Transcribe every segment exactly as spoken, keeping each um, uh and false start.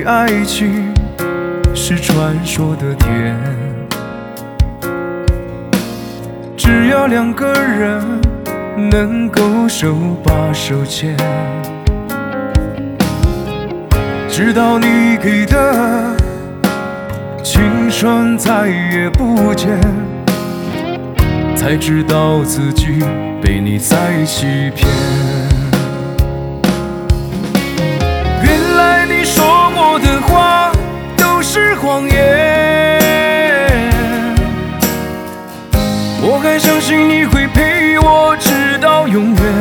为爱情是传说的甜，只要两个人能够手把手牵，直到你给的青春再也不见，才知道自己被你在欺骗。原来你说过的话都是谎言，我还相信你会陪我直到永远。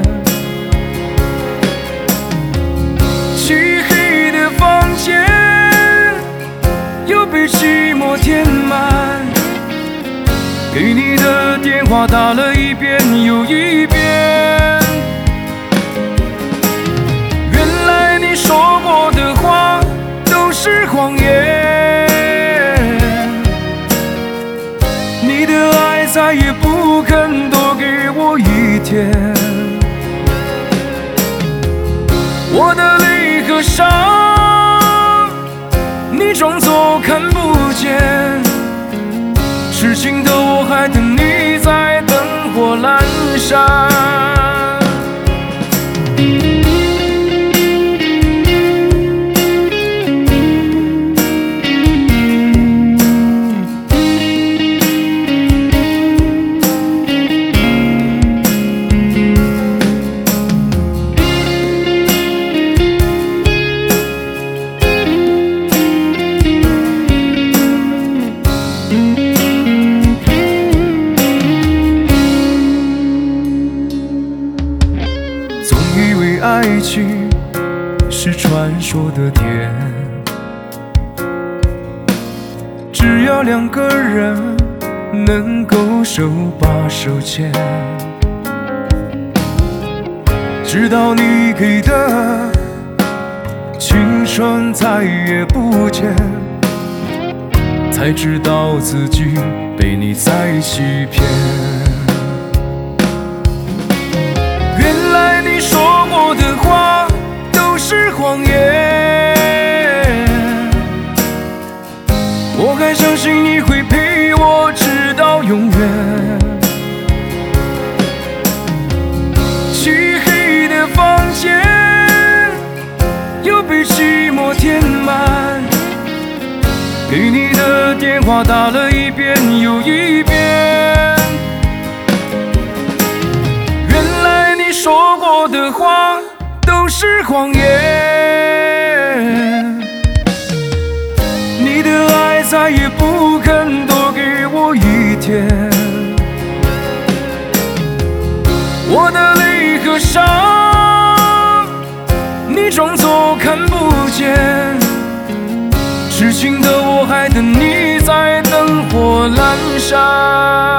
漆黑的房间又被寂寞填满，给你的电话打了一遍又一遍。原来你说过的话都是谎言，你的爱再也不肯多给我一天。我的泪和伤你装作看不见，痴情的我还等你在灯火阑珊。以为爱情是传说的甜，只要两个人能够手把手牵，直到你给的青春再也不见，才知道自己被你在欺骗。原来你说过的话都是谎言，我还相信你会陪我直到永远。漆黑的房间又被寂寞填满，给你的电话打了一遍又一遍。说过的话都是谎言，你的爱再也不肯多给我一天。我的泪和伤你装作看不见，痴情的我还等你在灯火阑珊。